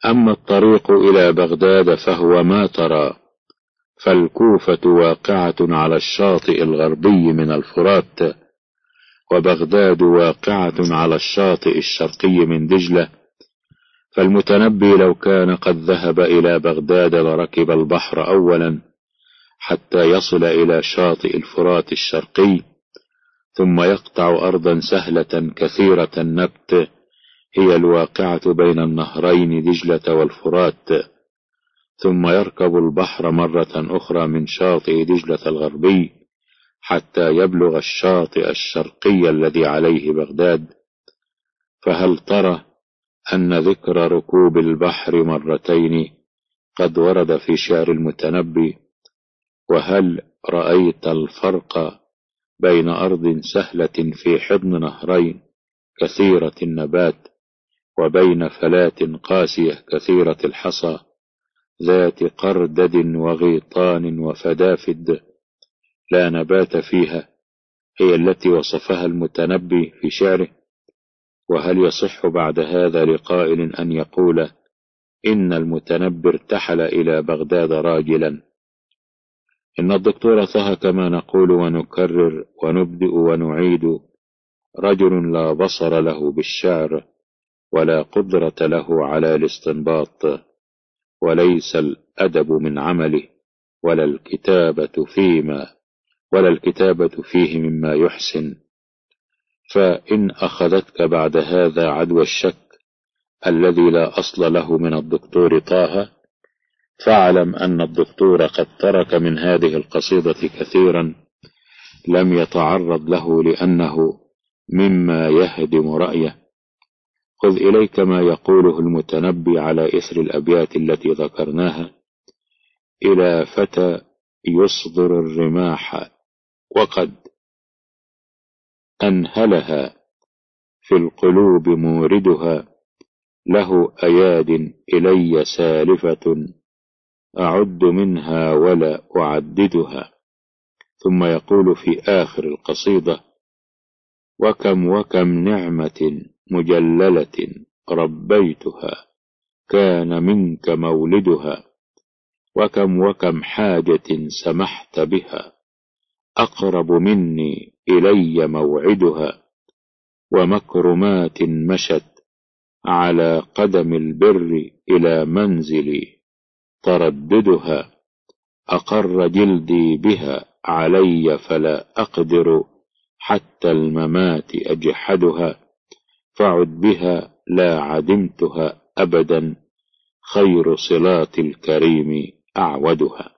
أما الطريق إلى بغداد فهو ما ترى، فالكوفة واقعة على الشاطئ الغربي من الفرات، وبغداد واقعة على الشاطئ الشرقي من دجلة. فالمتنبي لو كان قد ذهب إلى بغداد لركب البحر أولا حتى يصل إلى شاطئ الفرات الشرقي، ثم يقطع أرضا سهلة كثيرة النبت هي الواقعة بين النهرين دجلة والفرات، ثم يركب البحر مرة أخرى من شاطئ دجلة الغربي حتى يبلغ الشاطئ الشرقي الذي عليه بغداد. فهل ترى أن ذكر ركوب البحر مرتين قد ورد في شعر المتنبي؟ وهل رأيت الفرق بين أرض سهلة في حضن نهرين كثيرة النبات وبين فلاة قاسية كثيرة الحصى ذات قردد وغيطان وفدافد لا نبات فيها، هي التي وصفها المتنبي في شعره؟ وهل يصح بعد هذا لقائل أن يقول إن المتنبي ارتحل إلى بغداد راجلا؟ إن الدكتور طه كما نقول ونكرر ونبدئ ونعيد رجل لا بصر له بالشعر ولا قدرة له على الاستنباط، وليس الأدب من عمله ولا الكتابة فيه مما يحسن. فإن أخذتك بعد هذا عدوى الشك الذي لا أصل له من الدكتور طه، فاعلم أن الدكتور قد ترك من هذه القصيدة كثيرا لم يتعرض له لأنه مما يهدم رأيه. خذ إليك ما يقوله المتنبي على إثر الأبيات التي ذكرناها: إلى فتى يصدر الرماح وقد أنهلها في القلوب موردها، له أياد إلي سالفة أعد منها ولا أعددها. ثم يقول في آخر القصيدة: وكم نعمة مجللة ربيتها كان منك مولدها، وكم حاجة سمحت بها أقرب مني إلي موعدها، ومكرمات مشت على قدم البر إلى منزلي ترددها، أقر جلدي بها علي فلا أقدر حتى الممات أجحدها، فعد بها لا عدمتها أبدا خير صلات الكريم أعودها.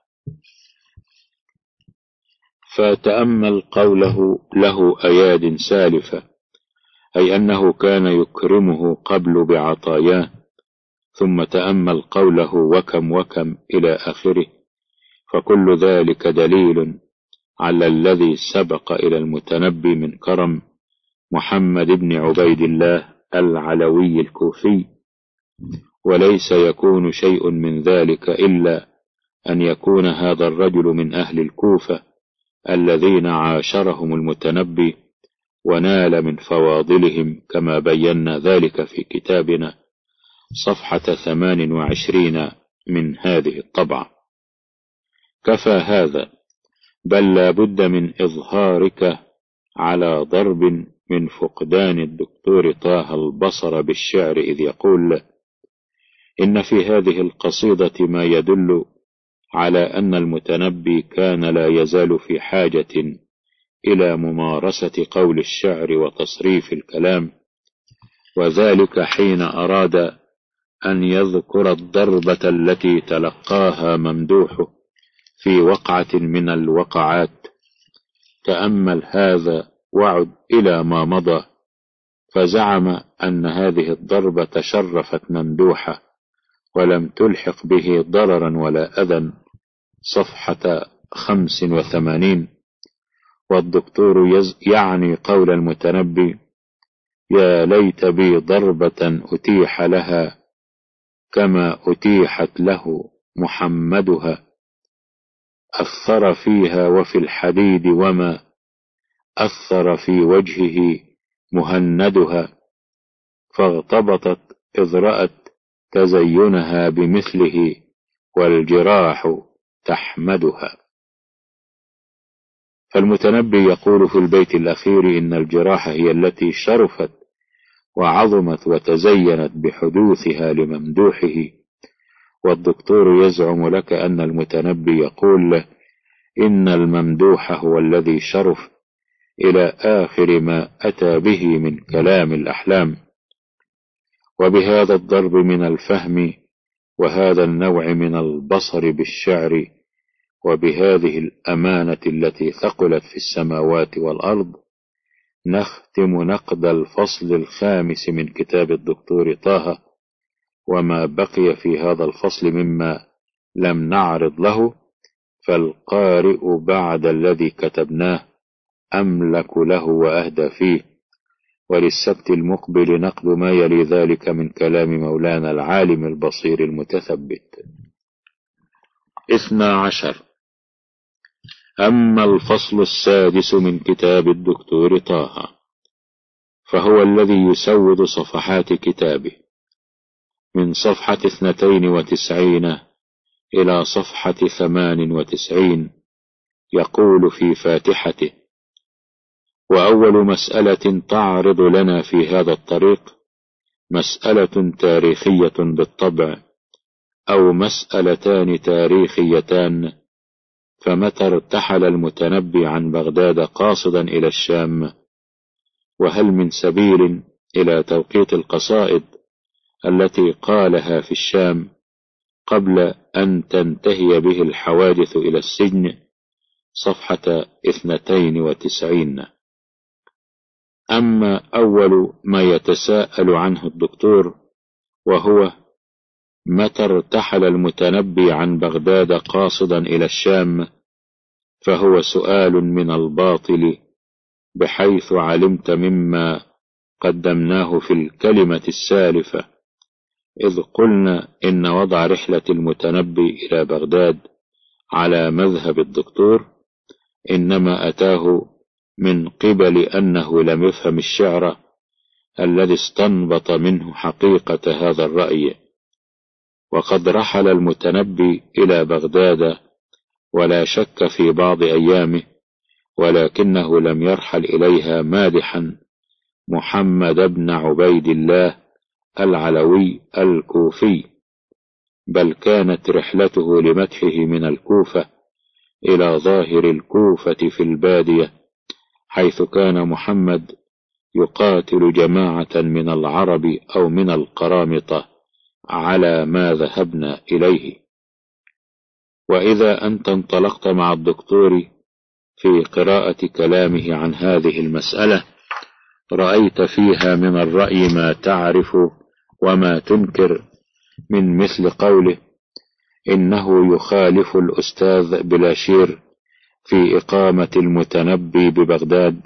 فتأمل قوله له أياد سالفة، أي أنه كان يكرمه قبل بعطاياه، ثم تأمل قوله وكم إلى آخره، فكل ذلك دليل على الذي سبق إلى المتنبي من كرم محمد بن عبيد الله العلوي الكوفي. وليس يكون شيء من ذلك إلا أن يكون هذا الرجل من أهل الكوفة الذين عاشرهم المتنبي ونال من فواضلهم، كما بينا ذلك في كتابنا صفحة 28 من هذه الطبعة. كفى هذا، بل لا بد من إظهارك على ضرب من فقدان الدكتور طه البصر بالشعر، إذ يقول: إن في هذه القصيدة ما يدل على أن المتنبي كان لا يزال في حاجة إلى ممارسة قول الشعر وتصريف الكلام، وذلك حين أراد أن يذكر الضربة التي تلقاها ممدوحه في وقعة من الوقعات. تأمل هذا وعد إلى ما مضى، فزعم أن هذه الضربة شرفت ممدوحة ولم تلحق به ضررا ولا أذى، صفحة 85. والدكتور يعني قول المتنبي: يا ليت بي ضربة أتيح لها كما أتيحت له محمدها، أثر فيها وفي الحديد وما أثر في وجهه مهندها، فاغتبطت إذ رأت تزينها بمثله والجراح تحمدها. فالمتنبي يقول في البيت الأخير إن الجراح هي التي شرفت وعظمت وتزينت بحدوثها لممدوحه، والدكتور يزعم لك أن المتنبي يقول إن الممدوح هو الذي شرف إلى آخر ما أتى به من كلام الأحلام. وبهذا الضرب من الفهم وهذا النوع من البصر بالشعر وبهذه الأمانة التي ثقلت في السماوات والأرض نختم نقد الفصل الخامس من كتاب الدكتور طه، وما بقي في هذا الفصل مما لم نعرض له فالقارئ بعد الذي كتبناه أملك له وأهدى فيه، وللسبت المقبل نقد ما يلي ذلك من كلام مولانا العالم البصير المتثبت. 12. أما الفصل السادس من كتاب الدكتور طه فهو الذي يسود صفحات كتابه من صفحة 92 إلى صفحة 98، يقول في فاتحته: وأول مسألة تعرض لنا في هذا الطريق مسألة تاريخية بالطبع، أو مسألتان تاريخيتان. فمتى ارتحل المتنبي عن بغداد قاصدا إلى الشام؟ وهل من سبيل إلى توقيت القصائد التي قالها في الشام قبل أن تنتهي به الحوادث إلى السجن؟ صفحة 92. أما أول ما يتساءل عنه الدكتور وهو متى ارتحل المتنبي عن بغداد قاصدا إلى الشام، فهو سؤال من الباطل، بحيث علمت مما قدمناه في الكلمة السالفة إذ قلنا إن وضع رحلة المتنبي إلى بغداد على مذهب الدكتور إنما أتاه من قبل أنه لم يفهم الشعر الذي استنبط منه حقيقة هذا الرأي. وقد رحل المتنبي إلى بغداد ولا شك في بعض أيامه، ولكنه لم يرحل إليها مادحا محمد بن عبيد الله العلوي الكوفي، بل كانت رحلته لمدحه من الكوفة إلى ظاهر الكوفة في البادية، حيث كان محمد يقاتل جماعة من العرب أو من القرامطة على ما ذهبنا إليه. وإذا أنت انطلقت مع الدكتور في قراءة كلامه عن هذه المسألة رأيت فيها من الرأي ما تعرف وما تنكر، من مثل قوله إنه يخالف الأستاذ بلاشير في إقامة المتنبي ببغداد،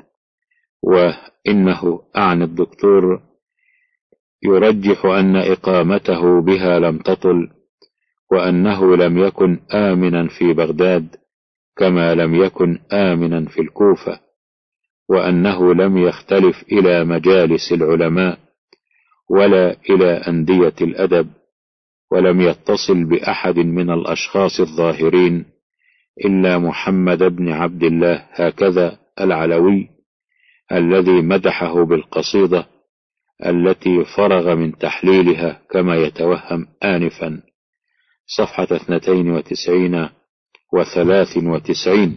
وإنه أعني الدكتور يرجح أن إقامته بها لم تطل، وأنه لم يكن آمنا في بغداد كما لم يكن آمنا في الكوفة، وأنه لم يختلف إلى مجالس العلماء ولا إلى أندية الأدب، ولم يتصل بأحد من الأشخاص الظاهرين إلا محمد بن عبد الله هكذا العلوي الذي مدحه بالقصيدة التي فرغ من تحليلها كما يتوهم آنفا، صفحة 92 و93.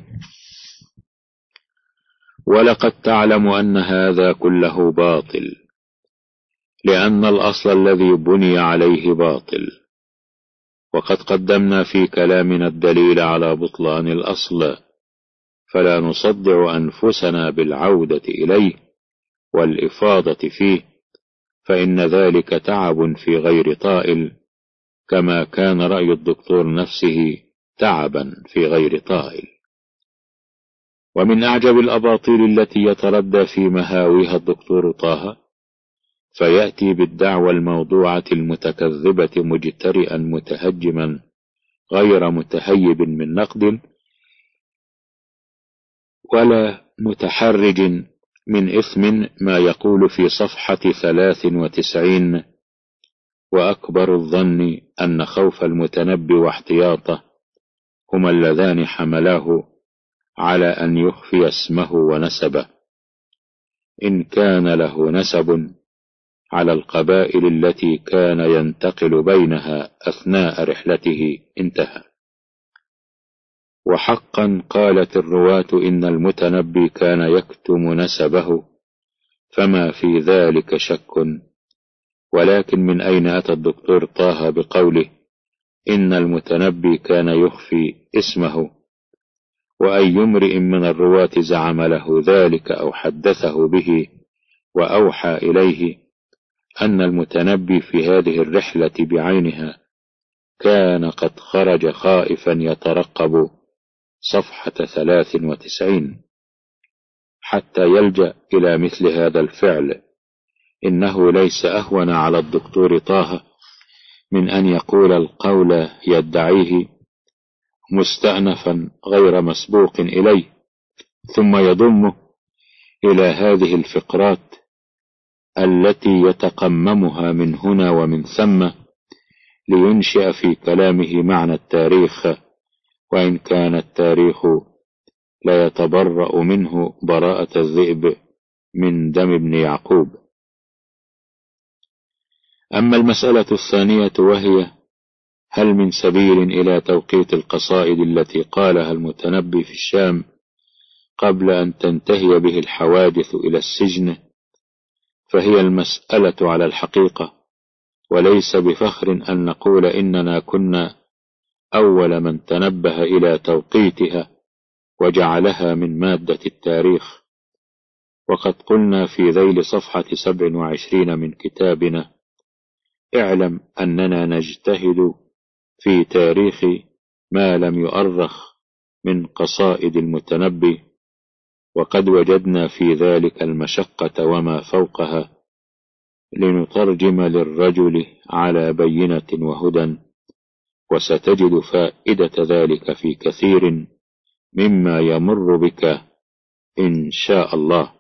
ولقد تعلم أن هذا كله باطل، لأن الأصل الذي بني عليه باطل، وقد قدمنا في كلامنا الدليل على بطلان الأصل، فلا نصدع أنفسنا بالعودة إليه والإفاضة فيه، فإن ذلك تعب في غير طائل، كما كان رأي الدكتور نفسه تعبا في غير طائل. ومن أعجب الأباطيل التي يتردى في مهاويها الدكتور طه، فيأتي بالدعوى الموضوعة المتكذبة مجترئا متهجما غير متهيب من نقد ولا متحرج من إثم، ما يقول في صفحة 93: وأكبر الظن أن خوف المتنبي واحتياطه هما اللذان حملاه على أن يخفي اسمه ونسبه، إن كان له نسب، على القبائل التي كان ينتقل بينها أثناء رحلته. انتهى. وحقا قالت الرواة إن المتنبي كان يكتم نسبه، فما في ذلك شك. ولكن من أين أتى الدكتور طه بقوله إن المتنبي كان يخفي اسمه؟ وأي امرئ من الرواة زعم له ذلك أو حدثه به وأوحى إليه أن المتنبي في هذه الرحلة بعينها كان قد خرج خائفا يترقب صفحة 93 حتى يلجأ إلى مثل هذا الفعل؟ إنه ليس أهون على الدكتور طه من أن يقول القول يدعيه مستأنفا غير مسبوق إليه، ثم يضمه إلى هذه الفقرات التي يتقممها من هنا ومن ثم لينشئ في كلامه معنى التاريخ، وإن كان التاريخ لا يتبرأ منه براءة الذئب من دم ابن يعقوب. أما المسألة الثانية وهي هل من سبيل إلى توقيت القصائد التي قالها المتنبي في الشام قبل أن تنتهي به الحوادث إلى السجن، فهي المسألة على الحقيقة، وليس بفخر أن نقول إننا كنا أول من تنبه إلى توقيتها وجعلها من مادة التاريخ. وقد قلنا في ذيل صفحة 27 من كتابنا: اعلم أننا نجتهد في تاريخ ما لم يؤرخ من قصائد المتنبي، وقد وجدنا في ذلك المشقة وما فوقها، لنترجم للرجل على بينة وهدى، وستجد فائدة ذلك في كثير مما يمر بك إن شاء الله.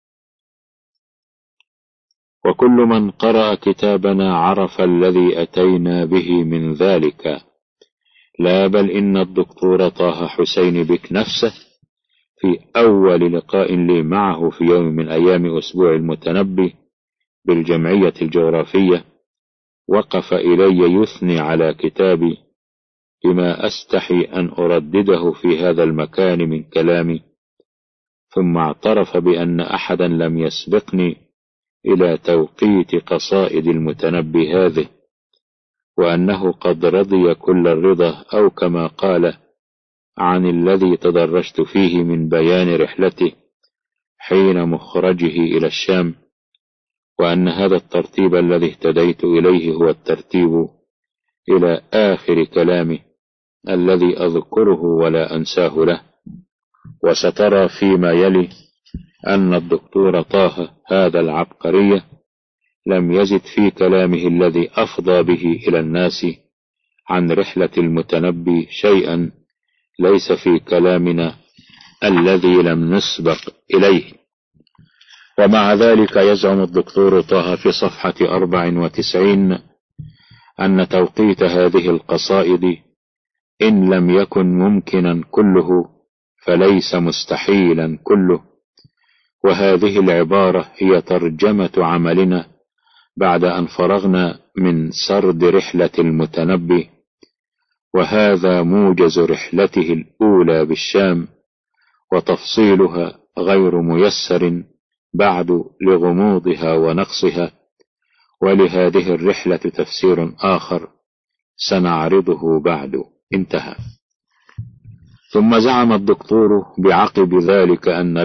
وكل من قرأ كتابنا عرف الذي أتينا به من ذلك، لا بل إن الدكتور طه حسين بك نفسه في أول لقاء لي معه في يوم من أيام أسبوع المتنبي بالجمعية الجغرافية وقف إلي يثني على كتابي بما أستحي أن أردده في هذا المكان من كلامي، ثم اعترف بأن أحدا لم يسبقني إلى توقيت قصائد المتنبي هذه، وأنه قد رضي كل الرضا، أو كما قال عن الذي تدرجت فيه من بيان رحلته حين مخرجه إلى الشام، وأن هذا الترتيب الذي اهتديت إليه هو الترتيب إلى آخر كلامه الذي أذكره ولا أنساه له. وسترى فيما يلي أن الدكتور طه هذا العبقري لم يزد في كلامه الذي أفضى به إلى الناس عن رحلة المتنبي شيئا ليس في كلامنا الذي لم نسبق إليه. ومع ذلك يزعم الدكتور طه في صفحة 94 أن توقيت هذه القصائد إن لم يكن ممكنا كله فليس مستحيلا كله، وهذه العبارة هي ترجمة عملنا بعد أن فرغنا من سرد رحلة المتنبي، وهذا موجز رحلته الأولى بالشام، وتفصيلها غير ميسر بعد لغموضها ونقصها، ولهذه الرحلة تفسير آخر سنعرضه بعد. انتهى. ثم زعم الدكتور بعقب ذلك أن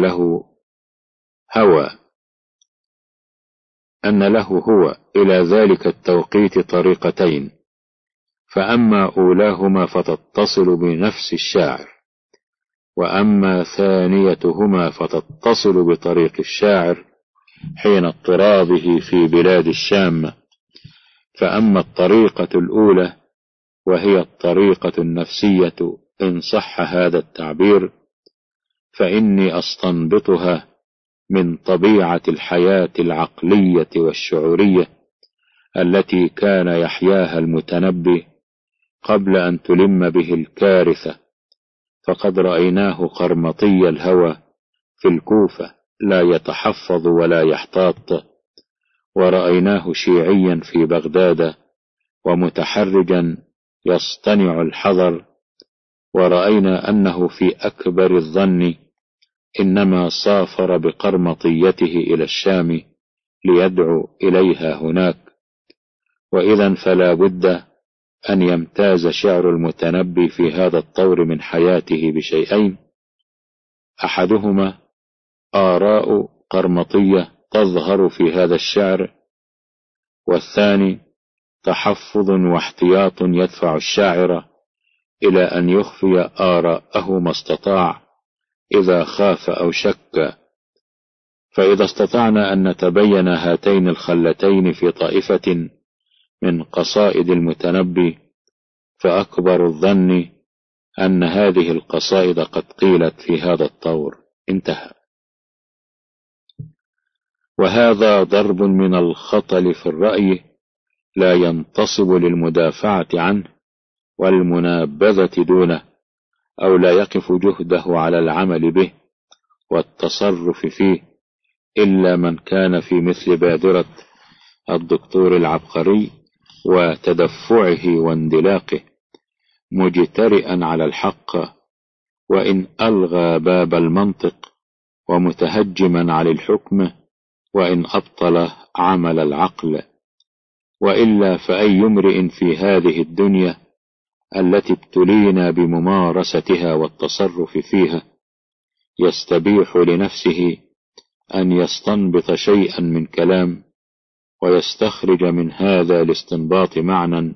له هو إلى ذلك التوقيت طريقتين، فأما أولاهما فتتصل بنفس الشاعر، وأما ثانيتهما فتتصل بطريق الشاعر حين اضطرابه في بلاد الشام. فأما الطريقة الأولى وهي الطريقة النفسية إن صح هذا التعبير، فإني أستنبطها من طبيعة الحياة العقلية والشعورية التي كان يحياها المتنبي قبل أن تلم به الكارثة، فقد رأيناه قرمطي الهوى في الكوفة لا يتحفظ ولا يحتاط، ورأيناه شيعيا في بغداد ومتحرجا يصطنع الحذر، ورأينا أنه في أكبر الظن إنما سافر بقرمطيته إلى الشام ليدعو إليها هناك. وإذا فلا بد أن يمتاز شعر المتنبي في هذا الطور من حياته بشيئين: أحدهما آراء قرمطية تظهر في هذا الشعر، والثاني تحفظ واحتياط يدفع الشاعر إلى أن يخفي آراءه ما استطاع إذا خاف أو شك. فإذا استطعنا أن نتبين هاتين الخلتين في طائفة من قصائد المتنبي، فأكبر الظن أن هذه القصائد قد قيلت في هذا الطور. انتهى. وهذا ضرب من الخطل في الرأي لا ينتصب للمدافعة عنه والمنابذة دونه، أو لا يقف جهده على العمل به والتصرف فيه إلا من كان في مثل بادرة الدكتور العبقري وتدفعه واندلاقه، مجترئا على الحق وإن ألغى باب المنطق، ومتهجما على الحكم وإن أبطل عمل العقل. وإلا فأي امرئ في هذه الدنيا التي ابتلينا بممارستها والتصرف فيها يستبيح لنفسه أن يستنبط شيئا من كلام ويستخرج من هذا الاستنباط معنى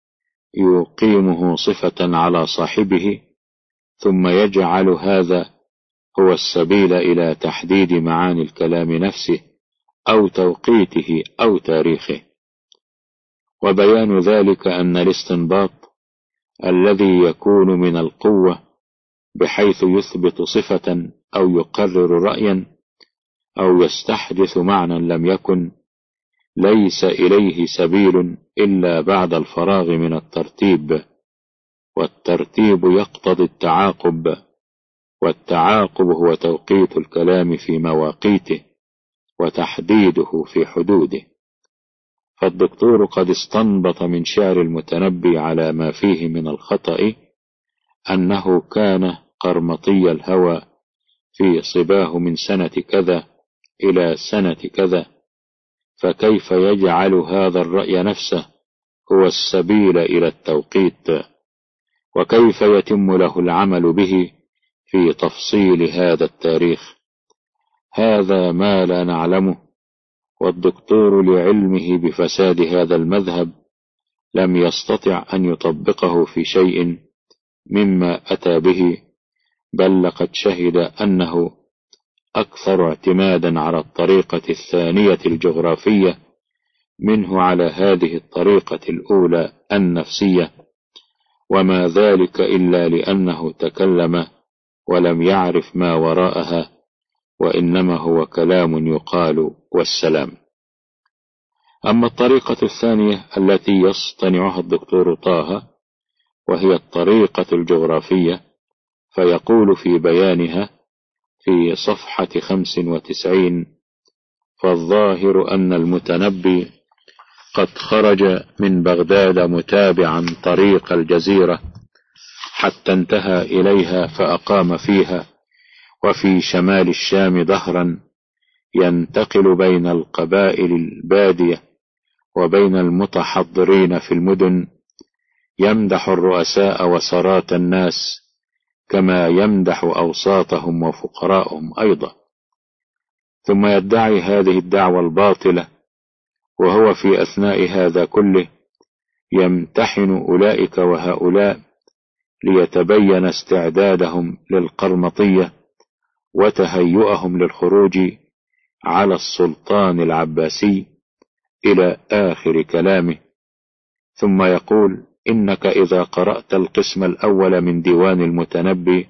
يقيمه صفة على صاحبه، ثم يجعل هذا هو السبيل إلى تحديد معاني الكلام نفسه أو توقيته أو تاريخه؟ وبيان ذلك أن الاستنباط الذي يكون من القوة بحيث يثبت صفة أو يقرر رأيا أو يستحدث معنى لم يكن، ليس إليه سبيل إلا بعد الفراغ من الترتيب، والترتيب يقتضي التعاقب، والتعاقب هو توقيت الكلام في مواقيته وتحديده في حدوده. فالدكتور قد استنبط من شعر المتنبي على ما فيه من الخطأ أنه كان قرمطي الهوى في صباه من سنة كذا إلى سنة كذا، فكيف يجعل هذا الرأي نفسه هو السبيل إلى التوقيت؟ وكيف يتم له العمل به في تفصيل هذا التاريخ؟ هذا ما لا نعلمه، والدكتور لعلمه بفساد هذا المذهب لم يستطع أن يطبقه في شيء مما أتى به، بل لقد شهد أنه أكثر اعتمادا على الطريقة الثانية الجغرافية منه على هذه الطريقة الأولى النفسية، وما ذلك إلا لأنه تكلم ولم يعرف ما وراءها، وإنما هو كلام يقال والسلام. أما الطريقة الثانية التي يصطنعها الدكتور طه وهي الطريقة الجغرافية، فيقول في بيانها في صفحة 95: فالظاهر أن المتنبي قد خرج من بغداد متابعا طريق الجزيرة حتى انتهى إليها، فأقام فيها وفي شمال الشام دهرا، ينتقل بين القبائل البادية وبين المتحضرين في المدن، يمدح الرؤساء وسرات الناس كما يمدح أوساطهم وفقراءهم أيضا، ثم يدعي هذه الدعوة الباطلة وهو في أثناء هذا كله يمتحن أولئك وهؤلاء ليتبين استعدادهم للقرمطية وتهيئهم للخروج على السلطان العباسي إلى آخر كلامه. ثم يقول: إنك إذا قرأت القسم الأول من ديوان المتنبي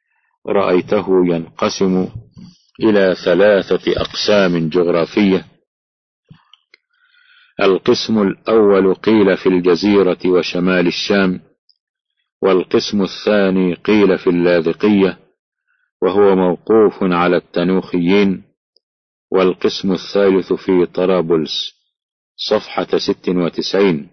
رأيته ينقسم إلى 3 أقسام جغرافية: القسم الأول قيل في الجزيرة وشمال الشام، والقسم الثاني قيل في اللاذقية وهو موقوف على التنوخيين، والقسم الثالث في طرابلس صفحة 96.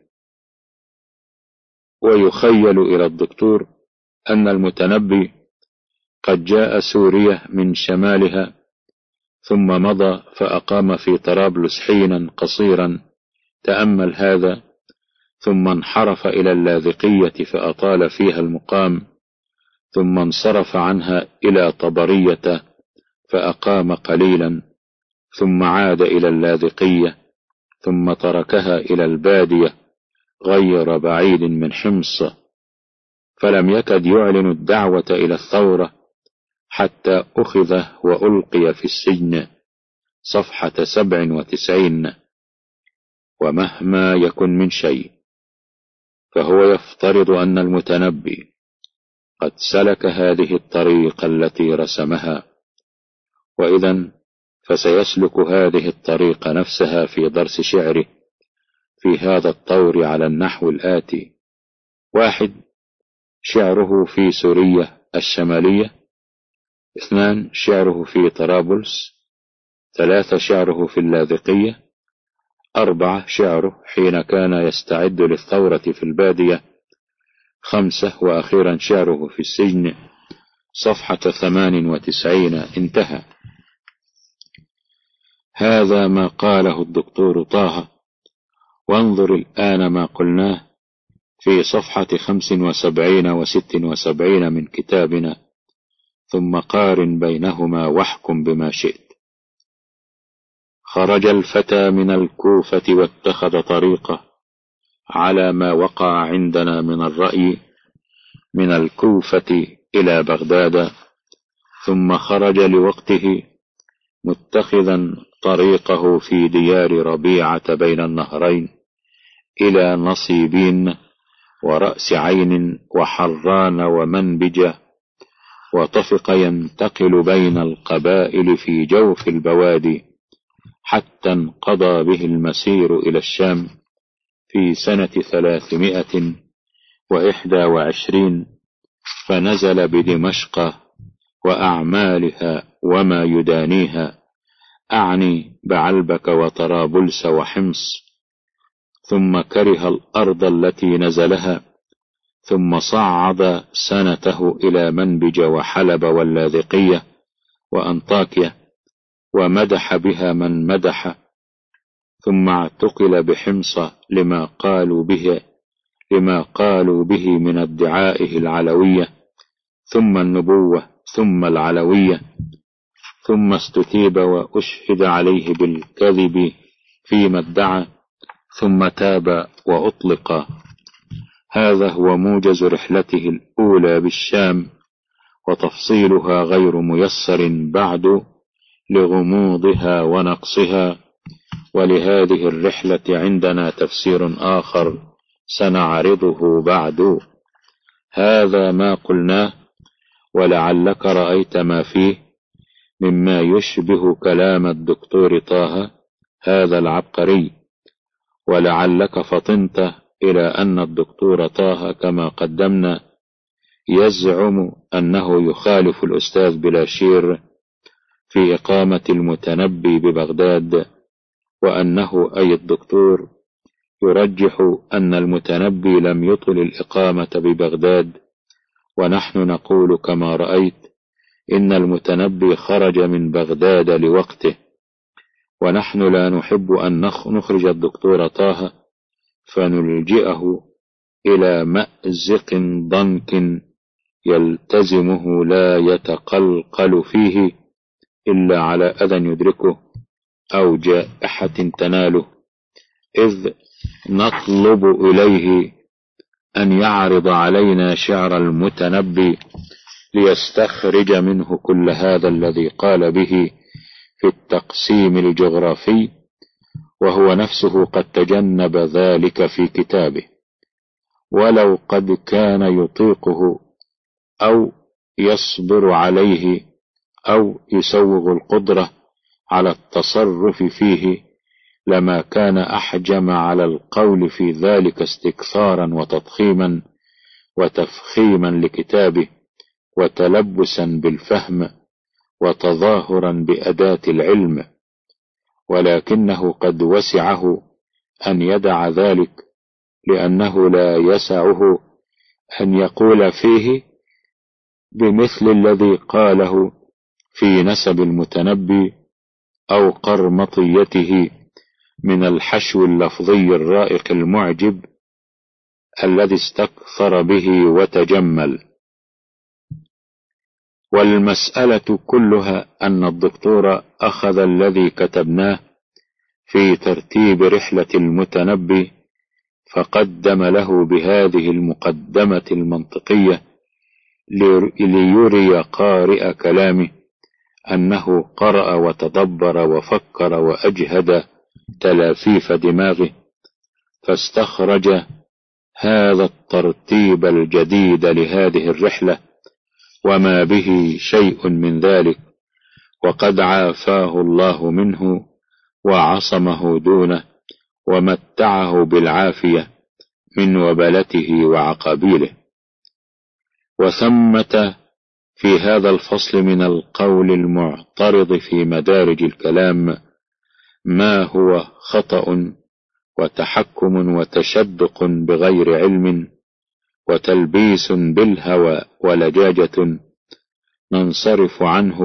ويخيل إلى الدكتور أن المتنبي قد جاء سوريا من شمالها، ثم مضى فأقام في طرابلس حينا قصيرا، تأمل هذا، ثم انحرف إلى اللاذقية فأطال فيها المقام، ثم انصرف عنها إلى طبرية فأقام قليلا، ثم عاد إلى اللاذقية، ثم تركها إلى البادية غير بعيد من حمص، فلم يكد يعلن الدعوة إلى الثورة حتى أخذ وألقي في السجن صفحة 97. ومهما يكن من شيء فهو يفترض أن المتنبي قد سلك هذه الطريق التي رسمها، وإذن فسيسلك هذه الطريق نفسها في درس شعره في هذا الطور على النحو الآتي: 1. شعره في سوريا الشمالية. 2. شعره في طرابلس. 3. شعره في اللاذقية. 4. شعره حين كان يستعد للثورة في البادية. 5. وأخيرا شعره في السجن صفحة 98. انتهى. هذا ما قاله الدكتور طه، وانظر الآن ما قلناه في صفحة 75 و76 من كتابنا، ثم قارن بينهما واحكم بما شئت. خرج الفتى من الكوفة واتخذ طريقه على ما وقع عندنا من الرأي من الكوفة إلى بغداد، ثم خرج لوقته متخذا طريقه في ديار ربيعة بين النهرين إلى نصيبين ورأس عين وحران ومنبجة، وطفق ينتقل بين القبائل في جوف البوادي حتى انقضى به المسير إلى الشام في سنة 321، فنزل بدمشق وأعمالها وما يدانيها، أعني بعلبك وطرابلس وحمص، ثم كره الأرض التي نزلها، ثم صعد سنته إلى منبج وحلب واللاذقية وأنطاكية، ومدح بها من مدح، ثم اعتقل بحمص لما قالوا به من ادعائه العلوية، ثم النبوة، ثم العلوية، ثم استتيب وأشهد عليه بالكذب فيما ادعى، ثم تاب وأطلق. هذا هو موجز رحلته الأولى بالشام، وتفصيلها غير ميسر بعد لغموضها ونقصها، ولهذه الرحلة عندنا تفسير آخر سنعرضه بعد. هذا ما قلناه، ولعلك رأيت ما فيه مما يشبه كلام الدكتور طه هذا العبقري، ولعلك فطنت إلى أن الدكتور طه كما قدمنا يزعم أنه يخالف الأستاذ بلاشير في إقامة المتنبي ببغداد، وأنه أي الدكتور يرجح أن المتنبي لم يطل الإقامة ببغداد، ونحن نقول كما رأيت إن المتنبي خرج من بغداد لوقته، ونحن لا نحب أن نخرج الدكتور طه فنلجئه إلى مأزق ضنك يلتزمه لا يتقلقل فيه إلا على أذى يدركه أو جائحة تناله، إذ نطلب إليه أن يعرض علينا شعر المتنبي ليستخرج منه كل هذا الذي قال به في التقسيم الجغرافي، وهو نفسه قد تجنب ذلك في كتابه، ولو قد كان يطيقه أو يصبر عليه أو يسوغ القدرة على التصرف فيه لما كان أحجم على القول في ذلك استكثارا وتضخيما وتفخيما لكتابه وتلبسا بالفهم وتظاهرا بأداة العلم، ولكنه قد وسعه أن يدع ذلك، لأنه لا يسعه أن يقول فيه بمثل الذي قاله في نسب المتنبي أو قرمطيته من الحشو اللفظي الرائق المعجب الذي استكثر به وتجمل. والمسألة كلها أن الدكتور أخذ الذي كتبناه في ترتيب رحلة المتنبي فقدم له بهذه المقدمة المنطقية ليري قارئ كلامه أنه قرأ وتدبر وفكر وأجهد تلافيف دماغه، فاستخرج هذا الترتيب الجديد لهذه الرحلة وما به شيء من ذلك، وقد عافاه الله منه وعصمه دونه ومتعه بالعافية من وبلته وعقابيله. وثمة في هذا الفصل من القول المعترض في مدارج الكلام ما هو خطأ وتحكم وتشدق بغير علم وتلبيس بالهوى ولجاجة ننصرف عنه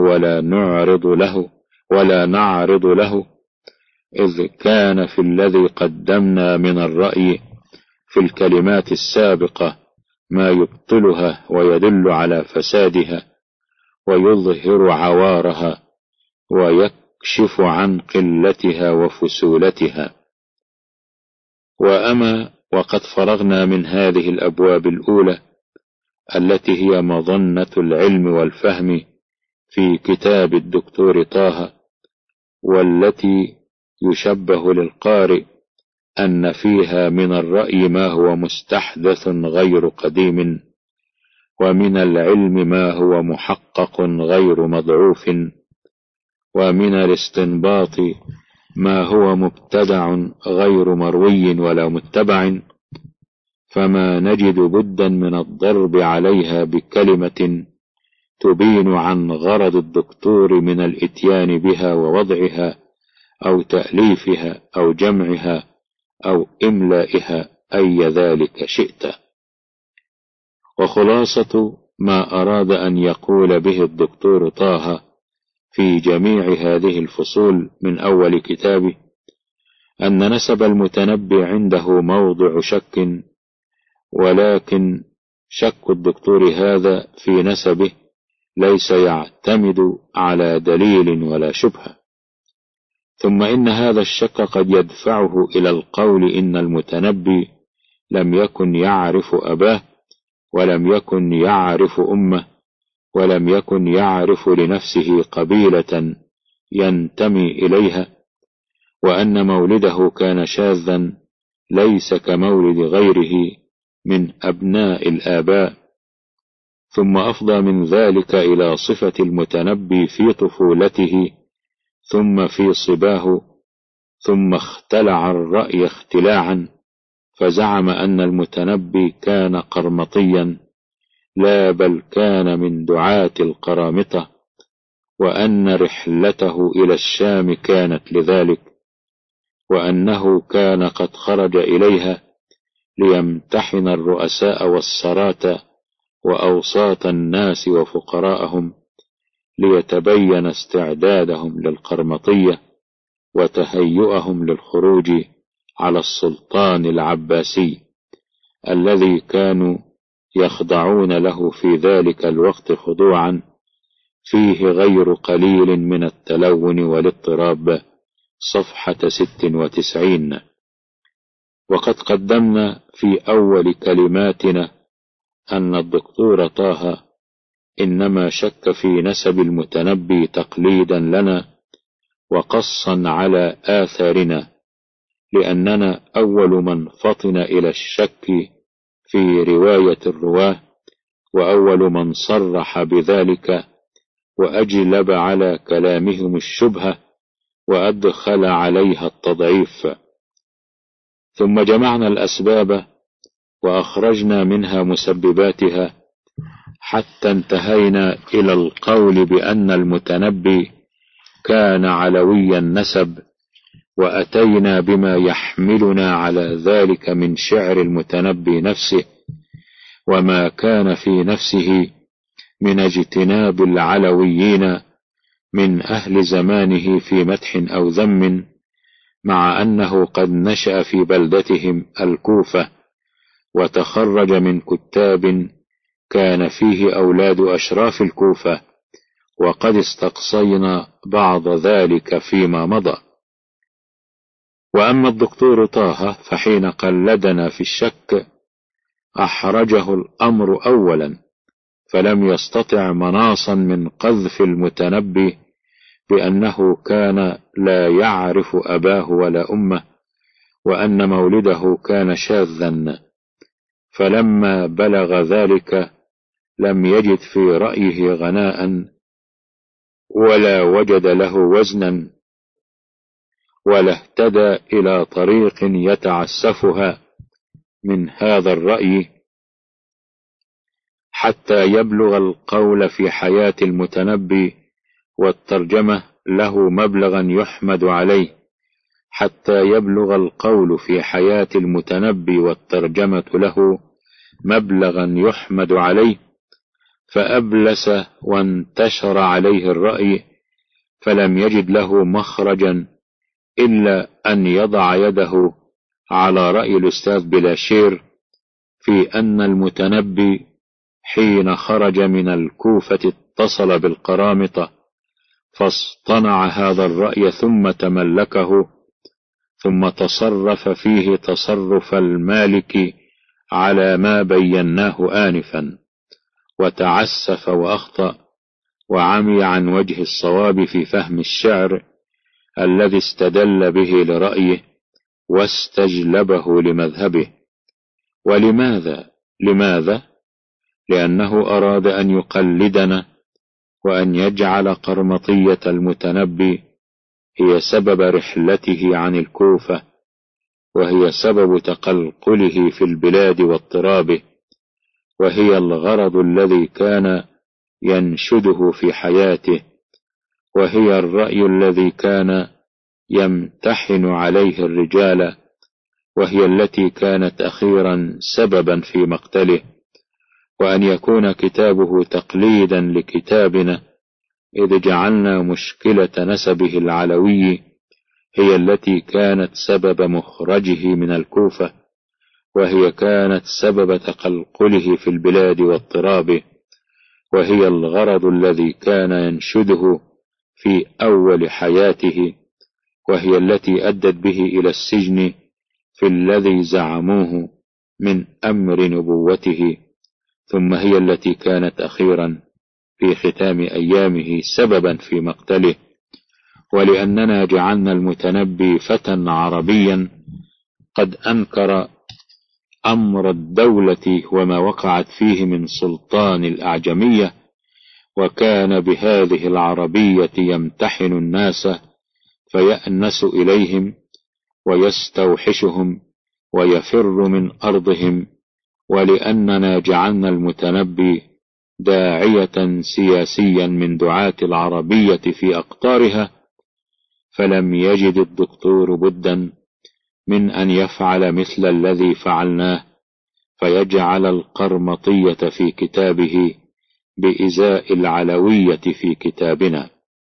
ولا نعرض له، إذ كان في الذي قدمنا من الرأي في الكلمات السابقة ما يبطلها ويدل على فسادها ويظهر عوارها ويكشف عن قلتها وفسولتها. وأما وقد فرغنا من هذه الأبواب الأولى التي هي مظنة العلم والفهم في كتاب الدكتور طه، والتي يشبه للقارئ أن فيها من الرأي ما هو مستحدث غير قديم، ومن العلم ما هو محقق غير مضعوف، ومن الاستنباط ما هو مبتدع غير مروي ولا متبع، فما نجد بدا من الضرب عليها بكلمة تبين عن غرض الدكتور من الإتيان بها ووضعها أو تأليفها أو جمعها أو إملائها أي ذلك شئت. وخلاصة ما أراد أن يقول به الدكتور طه في جميع هذه الفصول من أول كتابه أن نسب المتنبي عنده موضع شك، ولكن شك الدكتور هذا في نسبه ليس يعتمد على دليل ولا شبهة. ثم إن هذا الشك قد يدفعه إلى القول إن المتنبي لم يكن يعرف أباه، ولم يكن يعرف أمه، ولم يكن يعرف لنفسه قبيلة ينتمي إليها، وأن مولده كان شاذا ليس كمولد غيره من أبناء الآباء. ثم أفضى من ذلك إلى صفة المتنبي في طفولته ثم في صباه، ثم اختلع الرأي اختلاعا، فزعم أن المتنبي كان قرمطيا، لا بل كان من دعاة القرامطة، وأن رحلته إلى الشام كانت لذلك، وأنه كان قد خرج إليها ليمتحن الرؤساء والسراة وأوساط الناس وفقراءهم، ليتبين استعدادهم للقرمطية وتهيئهم للخروج على السلطان العباسي الذي كانوا يخضعون له في ذلك الوقت خضوعا فيه غير قليل من التلون والاضطراب. صفحة 96. وقد قدمنا في أول كلماتنا أن الدكتور طه إنما شك في نسب المتنبي تقليدا لنا وقصا على آثارنا، لأننا أول من فطن إلى الشك في رواية الرواه، وأول من صرح بذلك وأجلب على كلامهم الشبهة وأدخل عليها التضعيف. ثم جمعنا الأسباب وأخرجنا منها مسبباتها حتى انتهينا إلى القول بأن المتنبي كان علوي النسب، وأتينا بما يحملنا على ذلك من شعر المتنبي نفسه وما كان في نفسه من اجتناب العلويين من أهل زمانه في مدح أو ذم، مع أنه قد نشأ في بلدتهم الكوفة وتخرج من كتاب كان فيه أولاد أشراف الكوفة، وقد استقصينا بعض ذلك فيما مضى. وأما الدكتور طه فحين قلدنا في الشك أحرجه الأمر أولا، فلم يستطع مناصا من قذف المتنبي بأنه كان لا يعرف أباه ولا أمه، وأن مولده كان شاذا، فلما بلغ ذلك لم يجد في رأيه غناء ولا وجد له وزنا، ولا اهتدى إلى طريق يتعسفها من هذا الرأي حتى يبلغ القول في حياة المتنبي والترجمة له مبلغا يحمد عليه، حتى يبلغ القول في حياة المتنبي والترجمة له مبلغا يحمد عليه، فأبلس وانتشر عليه الرأي، فلم يجد له مخرجا إلا أن يضع يده على رأي الأستاذ بلاشير في أن المتنبي حين خرج من الكوفة اتصل بالقرامطة، فاصطنع هذا الرأي ثم تملكه، ثم تصرف فيه تصرف المالك على ما بيناه آنفا، وتعسف وأخطأ وعمي عن وجه الصواب في فهم الشعر الذي استدل به لرأيه واستجلبه لمذهبه. لماذا؟ لأنه أراد أن يقلدنا وأن يجعل قرمطية المتنبي هي سبب رحلته عن الكوفة، وهي سبب تقلقله في البلاد واضطرابه، وهي الغرض الذي كان ينشده في حياته، وهي الرأي الذي كان يمتحن عليه الرجال، وهي التي كانت أخيرا سببا في مقتله. وأن يكون كتابه تقليدا لكتابنا إذ جعلنا مشكلة نسبه العلوي هي التي كانت سبب مخرجه من الكوفة، وهي كانت سبب تقلقله في البلاد واضطرابه، وهي الغرض الذي كان ينشده في أول حياته، وهي التي أدت به إلى السجن في الذي زعموه من أمر نبوته، ثم هي التي كانت أخيرا في ختام أيامه سببا في مقتله. ولأننا جعلنا المتنبي فتى عربيا قد أنكر أمر الدولة وما وقعت فيه من سلطان الأعجمية، وكان بهذه العربية يمتحن الناس فيأنس إليهم ويستوحشهم ويفر من أرضهم، ولأننا جعلنا المتنبي داعية سياسيا من دعاة العربية في أقطارها، فلم يجد الدكتور بدا من أن يفعل مثل الذي فعلناه، فيجعل القرمطية في كتابه بإزاء العلوية في كتابنا.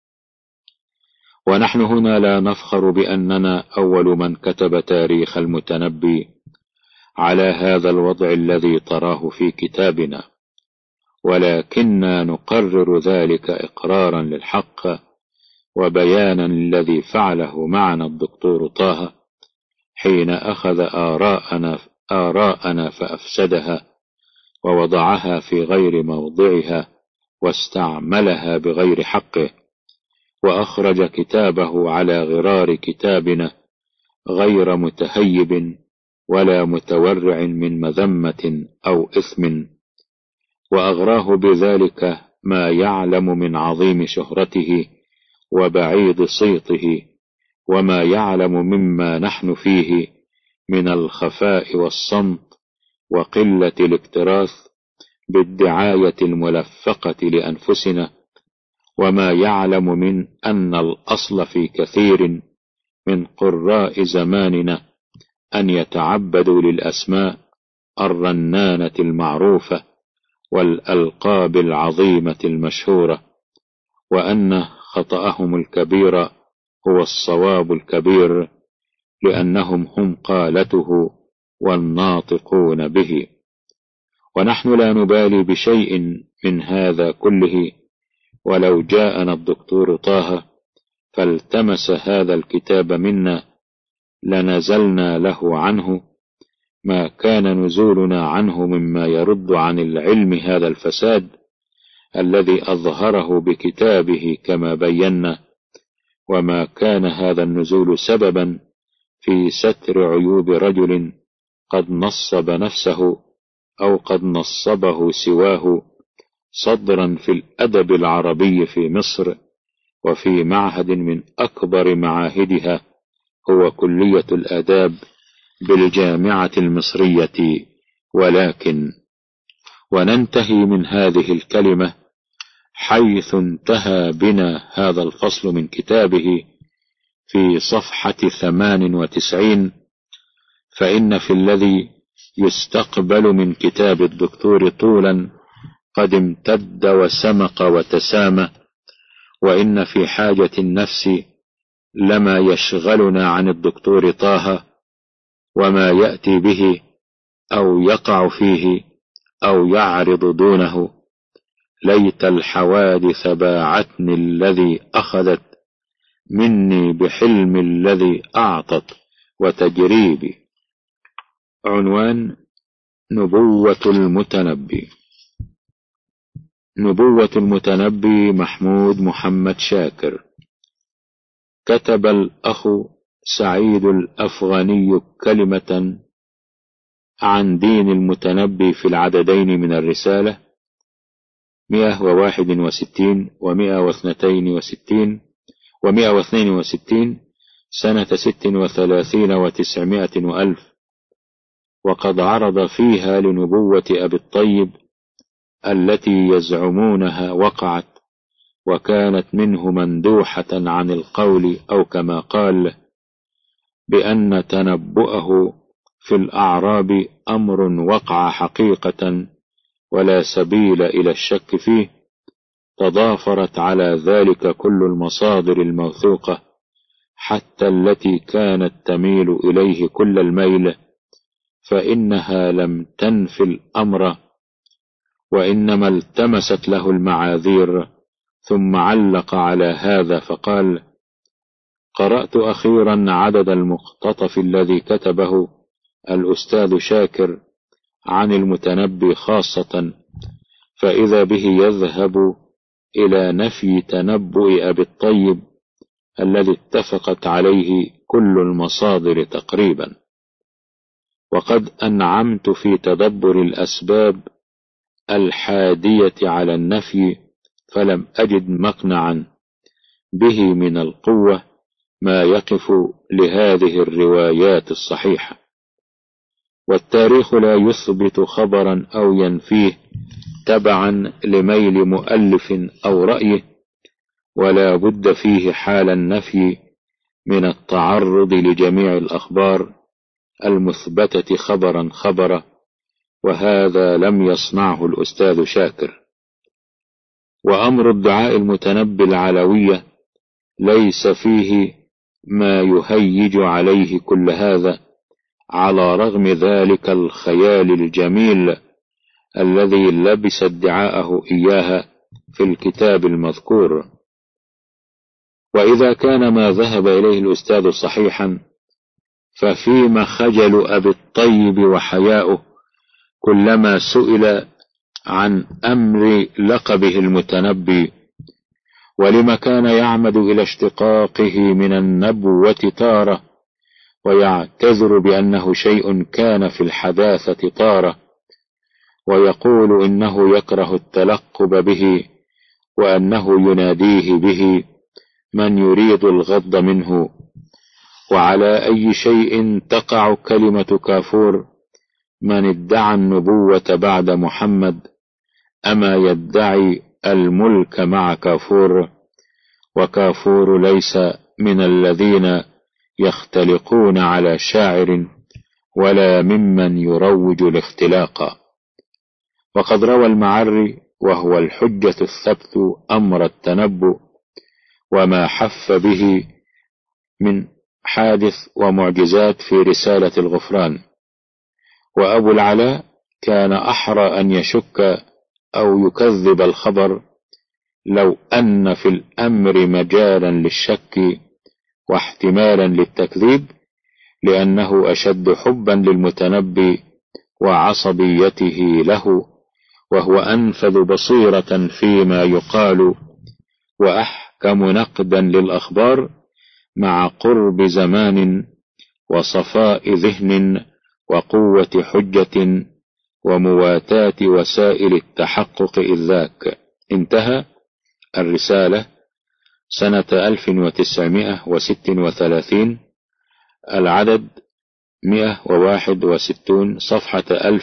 ونحن هنا لا نفخر بأننا أول من كتب تاريخ المتنبي على هذا الوضع الذي تراه في كتابنا، ولكننا نقرر ذلك إقرارا للحق وبيانا للذي فعله معنا الدكتور طه حين أخذ آراءنا فأفسدها ووضعها في غير موضعها واستعملها بغير حقه، وأخرج كتابه على غرار كتابنا غير متهيب ولا متورع من مذمة أو إثم، وأغراه بذلك ما يعلم من عظيم شهرته وبعيد صيته وما يعلم مما نحن فيه من الخفاء والصمت وقلة الاكتراث بالدعاية الملفقة لأنفسنا، وما يعلم من أن الأصل في كثير من قراء زماننا أن يتعبدوا للأسماء الرنانة المعروفة والألقاب العظيمة المشهورة، وأن خطأهم الكبير هو الصواب الكبير، لأنهم هم قالته والناطقون به. ونحن لا نبالي بشيء من هذا كله، ولو جاءنا الدكتور طه فالتمس هذا الكتاب منا لنزلنا له عنه، ما كان نزولنا عنه مما يرد عن العلم هذا الفساد الذي أظهره بكتابه كما بينا، وما كان هذا النزول سببا في ستر عيوب رجل قد نصب نفسه أو قد نصبه سواه صدرا في الأدب العربي في مصر، وفي معهد من أكبر معاهدها هو كلية الآداب بالجامعة المصرية. ولكن وننتهي من هذه الكلمة حيث انتهى بنا هذا الفصل من كتابه في صفحة 98، فإن في الذي يستقبل من كتاب الدكتور طولا قد امتد وسمق وتسامى، وإن في حاجة النفس لما يشغلنا عن الدكتور طه وما يأتي به أو يقع فيه أو يعرض دونه. ليت الحوادث باعتني الذي أخذت مني بحلم الذي أعطت وتجريبي. عنوان: نبوة المتنبي. نبوة المتنبي محمود محمد شاكر. كتب الأخ سعيد الأفغاني كلمة عن دين المتنبي في العددين من الرسالة 161 و162 سنة 36 و900 وألف، وقد عرض فيها لنبوة أبي الطيب التي يزعمونها وقعت، وكانت منه مندوحة عن القول، أو كما قال بأن تنبؤه في الأعراب أمر وقع حقيقة ولا سبيل إلى الشك فيه. تضافرت على ذلك كل المصادر الموثوقة حتى التي كانت تميل إليه كل الميل، فإنها لم تنفي الأمر وإنما التمست له المعاذير. ثم علق على هذا فقال: قرأت أخيرا عدد المقتطف الذي كتبه الأستاذ شاكر عن المتنبي خاصة، فإذا به يذهب إلى نفي تنبؤ أبي الطيب الذي اتفقت عليه كل المصادر تقريبا. وقد أنعمت في تدبر الأسباب الحادية على النفي، فلم أجد مقنعا به من القوة ما يقف لهذه الروايات الصحيحة. والتاريخ لا يثبت خبرا أو ينفيه تبعا لميل مؤلف أو رأيه، ولا بد فيه حال النفي من التعرض لجميع الأخبار المثبتة خبرا خبرا، وهذا لم يصنعه الأستاذ شاكر. وأمر ادعاء المتنبي العلوية ليس فيه ما يهيج عليه كل هذا، على رغم ذلك الخيال الجميل الذي لبس ادعاءه إياها في الكتاب المذكور. وإذا كان ما ذهب إليه الأستاذ صحيحا، ففيما خجل أبي الطيب وحياؤه كلما سئل عن أمر لقبه المتنبي، ولما كان يعمد إلى اشتقاقه من النبوة تارة، ويعتذر بأنه شيء كان في الحداثة طارة، ويقول إنه يكره التلقب به، وأنه يناديه به من يريد الغض منه، وعلى أي شيء تقع كلمة كافور من ادعى النبوة بعد محمد؟ أما يدعي الملك مع كافور؟ وكافور ليس من الذين يختلقون على شاعر ولا ممن يروج الاختلاق. وقد روى المعري وهو الحجة الثبت أمر التنبؤ وما حف به من حادث ومعجزات في رسالة الغفران. وأبو العلاء كان أحرى أن يشك أو يكذب الخبر لو أن في الأمر مجالا للشك واحتمالا للتكذيب، لأنه أشد حبا للمتنبي وعصبيته له، وهو أنفذ بصيرة فيما يقال وأحكم نقدا للأخبار، مع قرب زمان وصفاء ذهن وقوة حجة ومواتاة وسائل التحقق إذ ذاك. انتهى. الرسالة سنة 1936، العدد 161، صفحة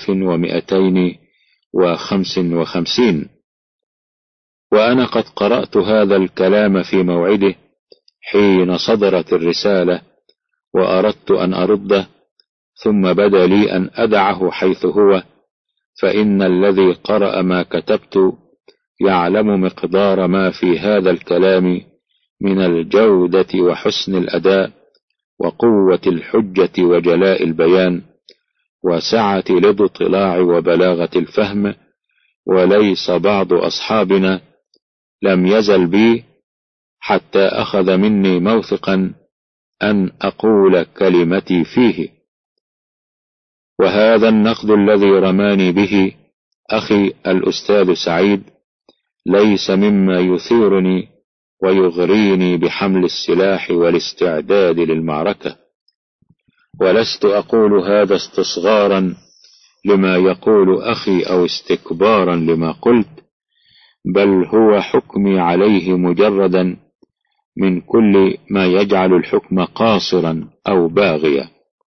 1255. وأنا قد قرأت هذا الكلام في موعده حين صدرت الرسالة، وأردت أن أرده، ثم بدا لي أن أدعه حيث هو، فإن الذي قرأ ما كتبت يعلم مقدار ما في هذا الكلام من الجودة وحسن الأداء وقوة الحجة وجلاء البيان وسعة الاطلاع وبلاغة الفهم. وليس بعض أصحابنا لم يزل بي حتى أخذ مني موثقا أن أقول كلمتي فيه. وهذا النقد الذي رماني به أخي الأستاذ سعيد ليس مما يثيرني ويغريني بحمل السلاح والاستعداد للمعركة، ولست أقول هذا استصغارا لما يقول أخي أو استكبارا لما قلت، بل هو حكمي عليه مجردا من كل ما يجعل الحكم قاصرا أو باغيا.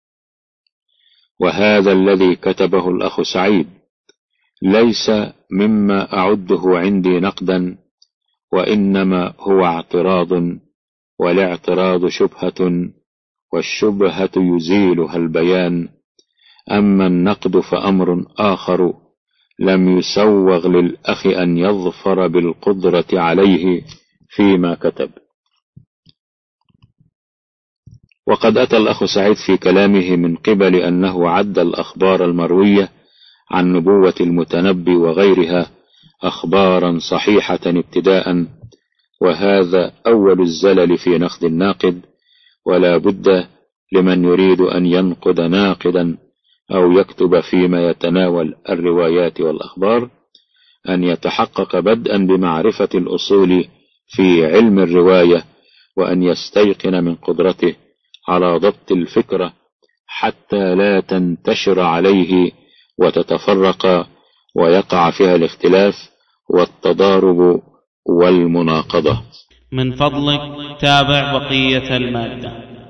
وهذا الذي كتبه الأخ سعيد ليس مما أعده عندي نقدا، وإنما هو اعتراض، والاعتراض شبهة، والشبهة يزيلها البيان. أما النقد فأمر آخر لم يسوغ للأخ أن يظفر بالقدرة عليه فيما كتب. وقد أتى الأخ سعيد في كلامه من قبل أنه عد الأخبار المروية عن نبوة المتنبي وغيرها أخبارا صحيحة ابتداء، وهذا أول الزلل في نقد الناقد. ولا بد لمن يريد أن ينقد ناقدا أو يكتب فيما يتناول الروايات والأخبار أن يتحقق بدءا بمعرفة الأصول في علم الرواية، وأن يستيقن من قدرته على ضبط الفكرة حتى لا تنتشر عليه وتتفرق ويقع فيها الاختلاف والتضارب والمناقضة. من فضلك تابع بقية المادة.